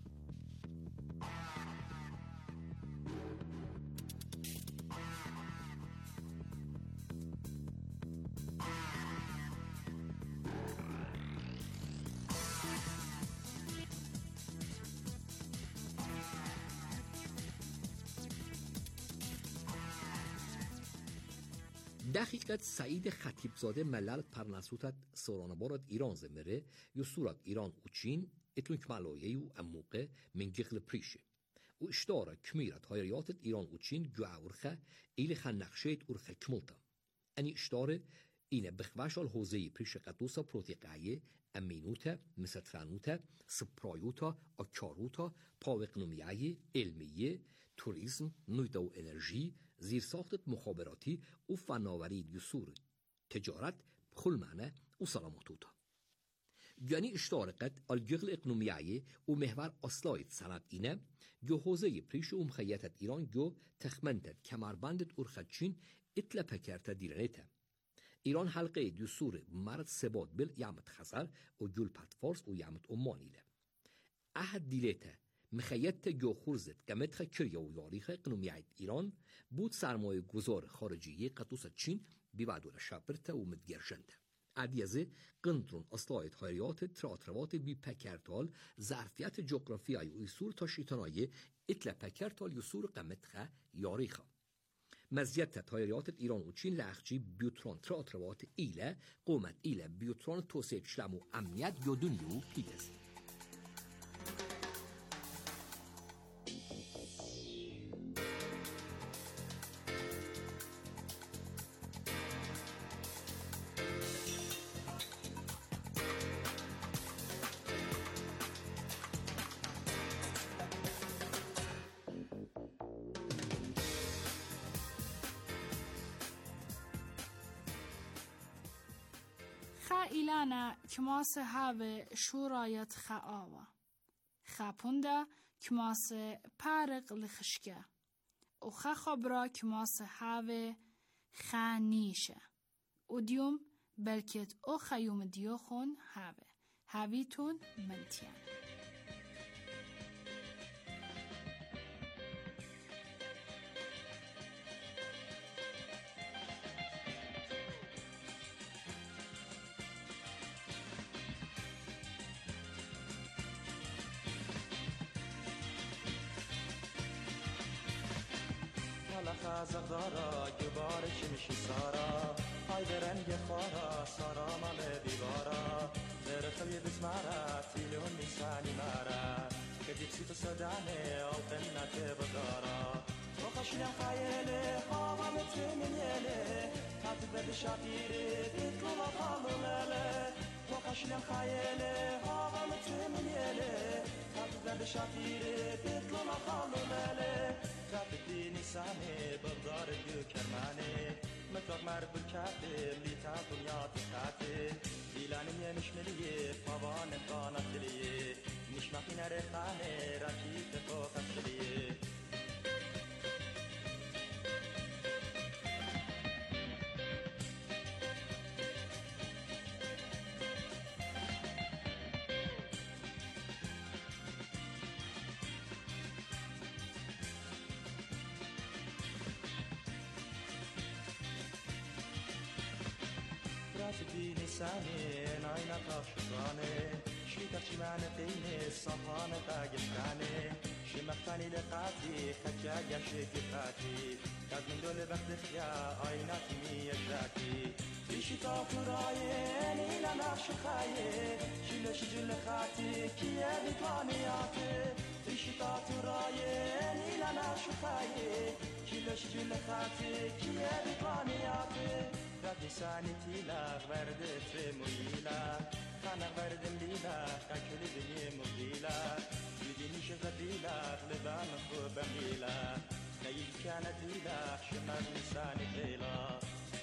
دقیقت سعید خطیبزاده ملل پرنسوتت سورانبارد ایران زمره یسورت ایران و چین اتلون کمالویه و اموقه من گغل پریشه و اشتاره کمیرت هایریاتت ایران و چین جو اورخه ایلی خان نقشید اورخه کملتا أني اشتار إلى بخواش الحوزي بريش قطوسا بروتيقاية أمينوتا مسترانوتا سبرايوتا أكاروتا باوقنومياية علمية توریسم نویتا و انرژی زیر ساخت مخابراتی و فناوری دیوسور تجارت خلمانه و سلامتوتا یعنی اشتارقت الجغل اقنومیایی و محور اصلاید سند اینه جو حوزه پریش و مخیطت ایران جو تخمنتت کمربندت ارخدچین اتلا پکرت دیرنیته ایران حلقه دیوسور مرد سباد بل یعمت خزر و جول پتفارس و یعمت امانیله احد دیلیته مخیط جو خورزت قمت کریا و یاریخ اقنومیایت ایران بود سرمایه گذار خارجی قطوس چین بیبعدول شابرته و مدگرشنده عدیزه قنطرون اصلاحات هایریات تراتروات بی پکرتال ظرفیت جغرافیایی و ایسور تا شیطانایی اتلا پکرتال یسور قمتخه یاریخه مزیت تایریات ایران و چین لخچی بیوتران تراتروات ایله قومت ایله بیوتران توسعه شلم و امنیت یا دنیو پیدست خائلانا كماس هاوه شورایت خاوا خاپونده كماس پارق لخشكه و خبرا كماس هاوه خانيشه و ديوم بلكت او خيوم ديوخون هاوه هاويتون منتيان خازق دارا گبار چمشی سارا های رنگ خارا سارا مال بیبارا در خوی بزمارا تیلون نیسانی مارا کدی بسیط صدانه او قنات بدارا و خشنا خیاله هوا متمنیله تبدل شفیره بیتلو خالوله و خشنا خیاله هوا متمنیله تبدل شفیره بیتلو خالوله كاتبي نساني بغدار الكرماني مطلق مرد بالكاتب اللي تعطوا دنيا تكاتب ديلاني مش مليه طبعا قانت ليه مش ماكينة ريحاني راكيب تفوقت ليه في نساني ناينا طاشراني شيكا شمان قيني صفان تاقشاني شمختاني لقاتي خجاجا شكفاتي كاد من دول بخت خيا عيناتي ميجاتي في شتاء رايني لنا شخايي شلش جل خاتي كيا بطانياتي في شتاء رايني لنا شخايي شلش جل خاتي كيا بطانياتي لساني تيلا ورد ترمويلا خانا ورد ليلا كاكل دنيا مغيلا يديني شغديلا لبان خوب ميلا خيل كانت ليلا شمر لساني خيلا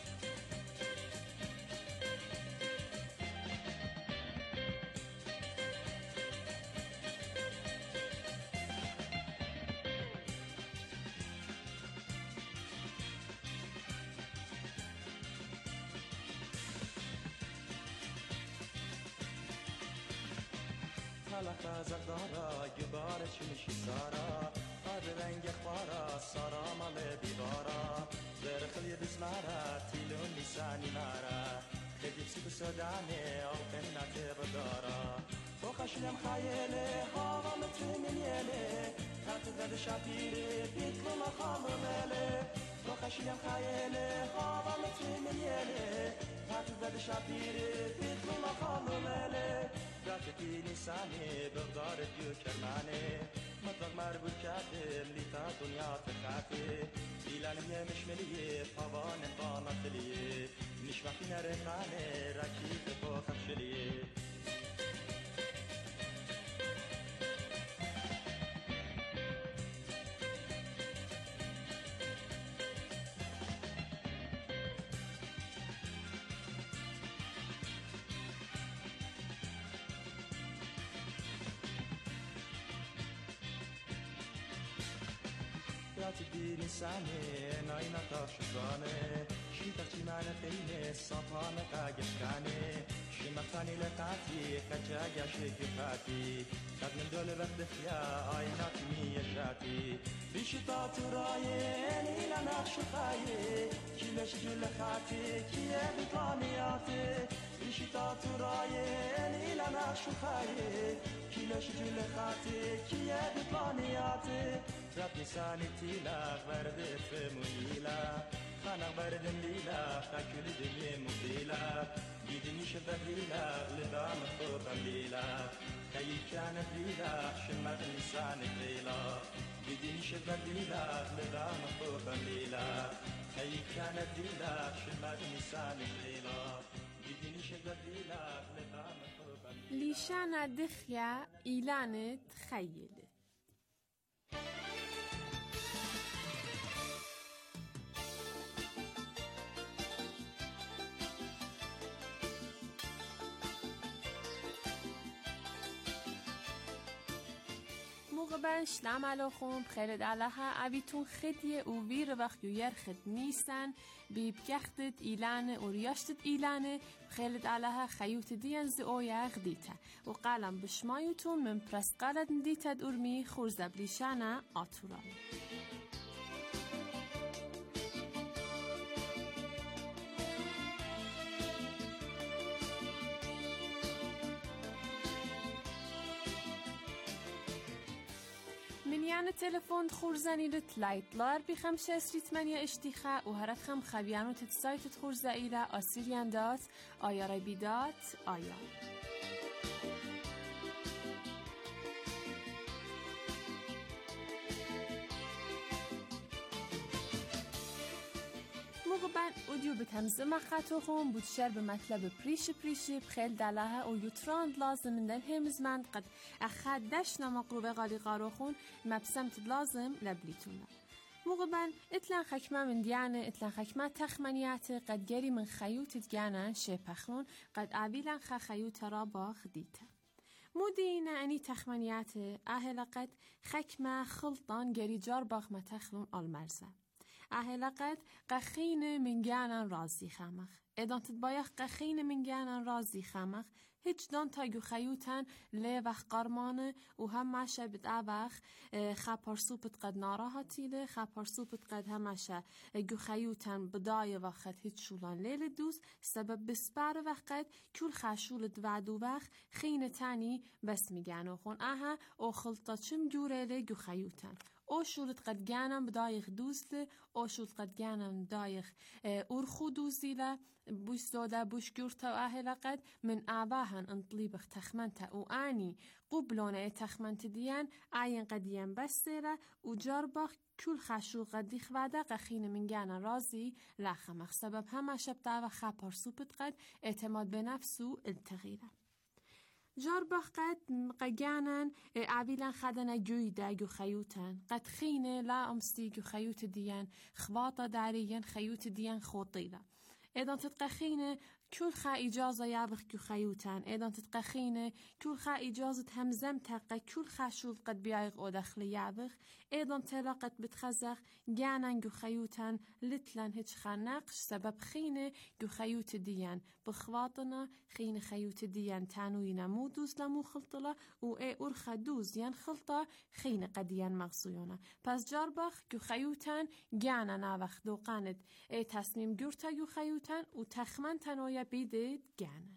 خازق دارا گبار چمشی سارا هر رنگ خارا سارا مال بیبارا زر خلی بزمارا تیلون نیسانی مارا خدیب سی بسودانه او قنات بدارا وخشلم خیاله هوا متمنیله تبدل شفیره بیتلو مخالوله وخشلم خیاله هوا متمنیله تبدل شفیره بیتلو مخالوله راتبي نساني بغدار الكرماني مطلق مربوط کردم لیتا دنیا تخطی ایلانم یه مشملیه پاوان فانتلیه نشوخی نرخانه رکیب با خفشلیه تدير إنساني ناينا تاشزاني شيتا تيمانا فيني صفانا تاجسكاني شمختاني لقاتي خجاجا شكفاتي قد من دول بردخيا آيناتي ميجاتي بشتا ترايين إلى نقش خايي كيلش جل خاتي كيه بطانياتي بشتا ترايين إلى نقش خايي كيلش جل خاتي كيه بطانياتي رب لساني تيلا برد فمويلا خانق برد ليلا خاكل دنيا مديلا جيدني شبه ليلا لذا مخوض ليلا خيي كانت ليلا شمت لسانك ليلا جيدني شبه ليلا لذا مخوض ليلا خيي كانت ليلا شمت لسانك ليلا جيدني شبه ليلا لذا مخوض ليشانا دخيا إيلانة تخيل موقبا شلام علاخون بخيرد علىها أبيتون خدية وفير وقت يرخد نيسان بيبكختت إيلانة ورياشتت إيلانة بخيرد علىها خيوت ديان زئويا غديتا وقالم بشمايوتون من برسقالت نديتا دورمي خورزب ليشانا آتورا من يعني تلفون تخورزاني لتلايت لار ب5 8 اشتيخاء وهرت خم خبيانو تتسايت تخورزا إلى أسيريان دات آيا ربي دات آيا موقبان اوديو بتمزه مخاطوهم بودشر بمطلب بريش بخيل دلها و يتراند لازم من الهمز من قد أخد دشنا مقروبة غالي غاروخون مبسمت لازم لبليتونا موقبان اتلان خكمة من ديانة اتلان خكمة تخمنيات قد جري من خيوت ديانا شيبخلون قد عبيلان خيوت رابا خديتا مودينا أني تخمنيات أهلا قد خكمة خلطان جري جارباغ ما تخلون المرزة أهلا قد قخين من جانا رازي خامخ ادان تتبايخ قخين من جانا رازي خامخ هیچ دان تا گو خیوتن لیوخ قرمانه و هم مشه بد اوخ خپارسوپت قد ناراحتیله خپارسوپت قد همشه گو خیوتن بدای وقت هیچ شولان لیل دوز سبب بسپر وقت کل خشولت وعدو وقت خین تانی بس میگن خون اها او خلطا چم جوره گو خیوتن او شولت قد جانم بدایخ دوزله او شولت قد جانم دایخ ارخو دوزیله بوش زودا بوش جورتا أهلا قد من آباهن انطليبخ تخمنتا وآني قبلونا تخمنت ديان عين قديان بسيرا وجاربخ كل خشو قد يخوادا قخين من جانا رازي لاخمخ سبب هما شبتا وخابر سوبت قد اعتماد بنفسه التغييره جاربخ قد قجانن عبيلان خدنا جويدا جو خيوتان قد خينه لا أمستي جو خيوت ديان خواطة داريان خيوت ديان خوطيلة ایدان تتقخینه کل خا اجازه یابخ که خیوتن ایدان تتقخینه کل خا اجازه همزم تقه کل خا شول قد بیایق او دخل یابخ ایدان تلاقت بتخزخ جانن جو خیوتن لتلن هیچ خنقش سبب خینه جو خیوت دیان بخواطنا خین خیوت دیان تانوی نمودوز لمو خلطلا و ای اور خدوز یان خلطا خین قدیان مغزویونه پس جاربخ جو خیوتن جانن آوخ دوقاند ای تصمیم گرتا جو خیوتن و تخمن تنوی بیدید گانن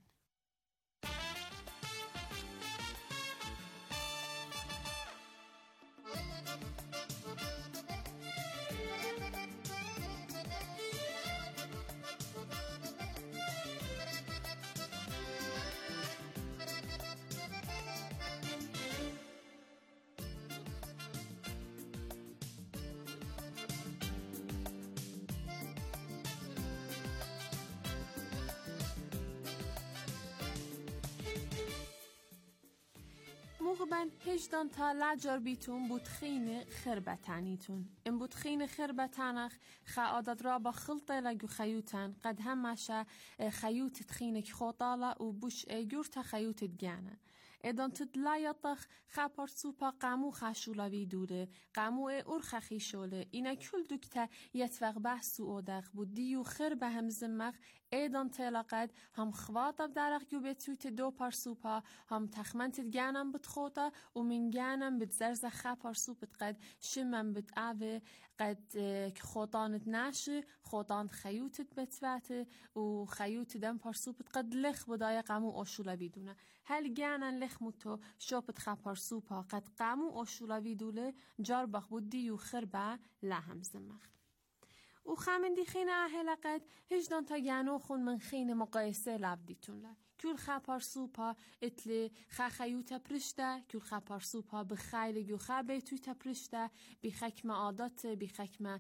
مغبن هجدان تا لجار بیتون بود خین خربتانیتون. این بود خین خربتانخ خعادت را با خلطه لگو خیوتن قد همشه خیوتت خینک خوطاله و بوش ایگور خیوتت گانه. ادان تدلایطخ خپار سوپا قامو خشولوی دوره قامو ارخ خیشوله اینا کل دکته یتفق بحث و ادخ بود دیو خر به هم زمخ ادان تلاقد هم خواطب درخ جو بتویت دو پار سوپا هم تخمنت گانم بتخوطه و من گانم بتزرز خپار سوپت قد شمم بتعوه قد خوطانت ناشه خوطان خیوتت بتوته و خیوت دم پار سوپت قد لخ بدای قامو آشولوی دونه هل گانن لخ متو شوپت خپار سوپا قد قامو آشولوی دوله جار بخ بودی و خربه لهم زمخ و خامندی خین اهل قد هجدان تا گانو خون من خین مقایسه لبدیتون له کل خپار سوپا اتلی خیوتا پرشته کل خپار سوپا بخیل گو خبه توی تا پرشته بی خکم عادت بی خکم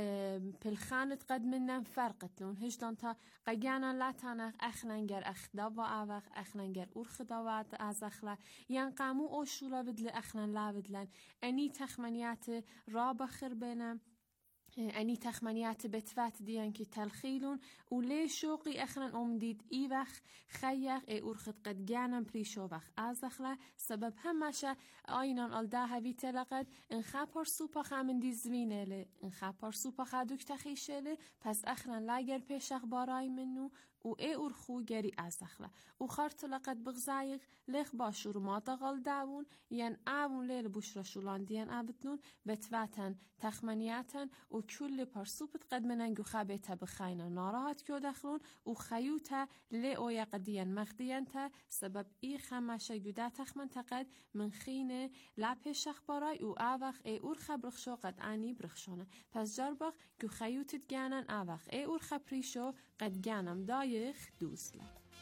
پلخانت قد منن فرقت لون هجدان تا قیانا لاتانخ اخننگر اخدا و اوخ اخننگر ارخدا و از اخلا ین قامو اوشولا بدل اخنن لا بدلن انی تخمنیات را بخر بینم انی تخمنیات بتفات دیان که تلخیلون و لی شوقی اخرن امدید ای وقت خیق ای ارخد قد گانم پریشو وقت از اخلا سبب همشه آینان الده هوی تلقد ان خپار سوپا خامندی زوینه لی ان خپار سوپا خدوک تخیشه لی پس اخرن لاگر پیش اخبارای منو و ای ارخو گری از اخلا و خارت لقد بغزایق لخ باشور ما دغل داون ین آون لیل بوش رشولان دیان آبتنون بتواتن تخمنیاتن و کل پرسوبت قد مننگو خابتا بخاینا ناراحت کیو دخلون و خیوتا لی اویا قدیان مخدیان تا سبب ای خمشه گودا تخمن تقد من خینه لپش اخبارای و آوخ ای ارخ برخشو قد آنی برخشونه پس جربخ گو خیوتت گانن آوخ ای ارخ پریشو قد گانم دایخ دوزله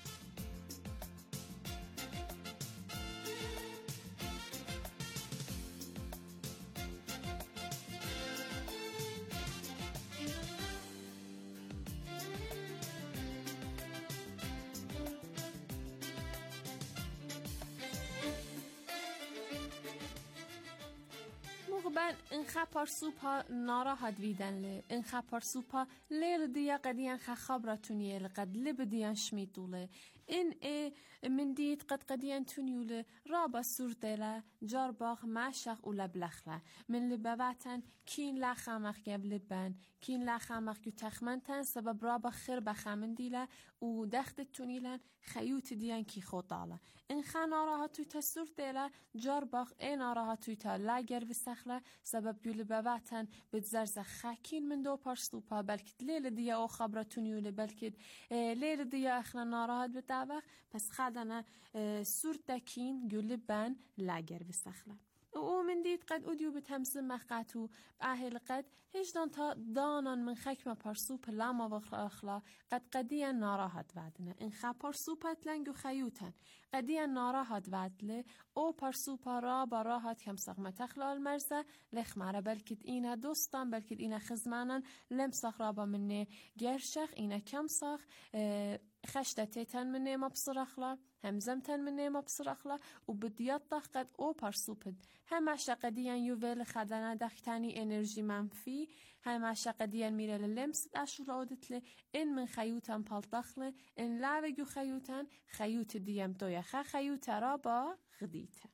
مغبن ان خپار سوپا ناراحت ویدن لی ان خپار سوپا لیر دیا قدیان خبرتونیه لقد لب دیان شمیتوله این من دید قدیان تونیوله رابا سورتله جارباغ ماشق ولا بلخله من لبواتن کین لخامخ گب لبن کین لخامخ جو تخمنتن سبب رابا خیر بخمن دیله و دخت تونیلن خیوت دیان کی خوطاله این خا ناراحتوی تا سورتله جارباغ این ناراحتوی تا لاگر بسخله سبب جو لبواتن بتزرز خاکین من دو پارسوپا بلکه لیل دیا او خبرتونیوله بلکه لیل دیا اخنا ناراحت بتابخ پس خدنا سورت دکین گلبن لاگر بسخله و من دید قد اودیو بتمز مخقتو اهل قد هجدان تا دانان من خکم پارسوپ لاما و اخلا قد قدیان ناراحت ودنه این خا پارسوپت لنگو خیوتن قدیان ناراحت ودله او پارسوپا را با راحت کم سقمت اخلال مرزه لخمره بلکه اینا دوستان بلکه اینا خزمانن لمسخ را با منه گرشخ اینا کم ساخ خشتتتن منه مبصر اخلا همزمتن منه مبصر اخلا و بدیات قد او پارسوپد همش قدیان یوول خدانه دختانی انرژی منفی همش قدیان میره لمس اشول عادتله این من خیوتن پالتخله این لاوگو خیوتن خیوت دیم دویا خیوت را با غدیته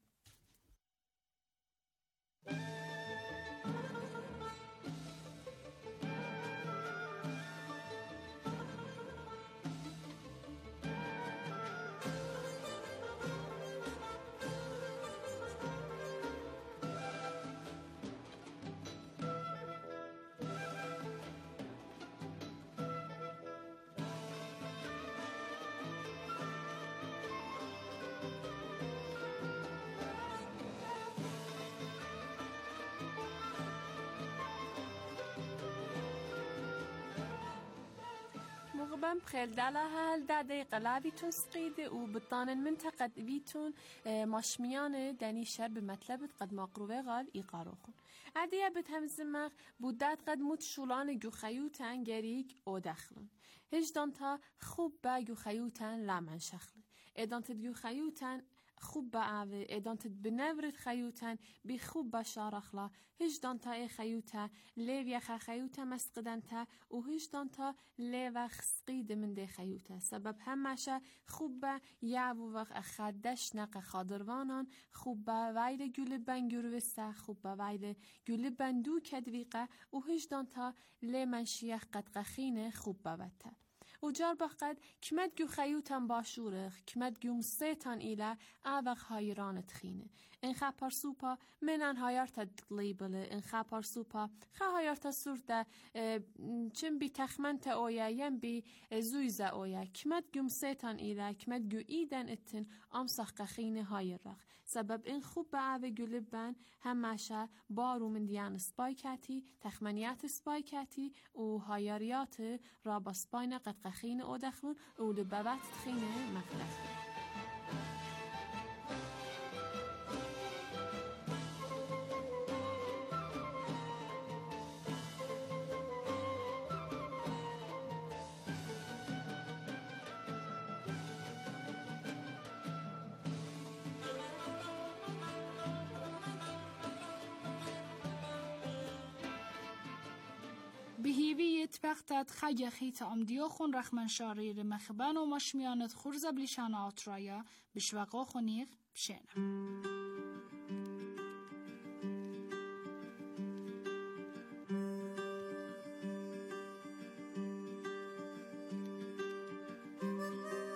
مغبن بخيل دالا هال دا دقيقة لا بيتون سقيدة وبطان المنطقة بيتون ماشميانة داني شر بمطلبت قد مقروبة غال إيقاروخون عدية بتهمزمخ بودات قد موت شولان جو خيوتان گريك او دخلون هجدان تا خوب با جو خيوتان لامن شخل ادان تد جو خيوتان خوب به ادانت بنورد خیوتن بی خوب بشارخلا هجدان تا خیوتا لیو یخ خیوتا مسقدنتا و هجدان تا لیو خسقید من ده خیوتا سبب همشه خوب به یعو وقت اخدش نق خادروانان خوب به ویل گل بنگروسته خوب به ویل گل بندو کدویقه و هجدان تا لی منشیخ قد قخینه خوب بوته و جار بقد کمد گو خیوتن باشورخ کمد گو مسیتان ایله اوق هایرانت خینه این خپار سوپا منان هایارتا دلیبله این خپار سوپا هایارتا سورده چم بی تخمنت اویا یم بی زویزه اویا کمد گو مسیتان ایله کمد گو ایدن اتن امسخ قخینه هایرخ سبب این خوب به اوه گلبن همشه بارو من دیان سپایکتی تخمنیات سپایکتی و هایاریات را با سپاین قد قخینه او دخلون و لبابت تخینه مقدخلون بهیویت وقتت خیخیت امدیاخون رخمن شاریر مخبن و مشمیانت خورزب لیشان آترایا بشوقا خونیق بشینم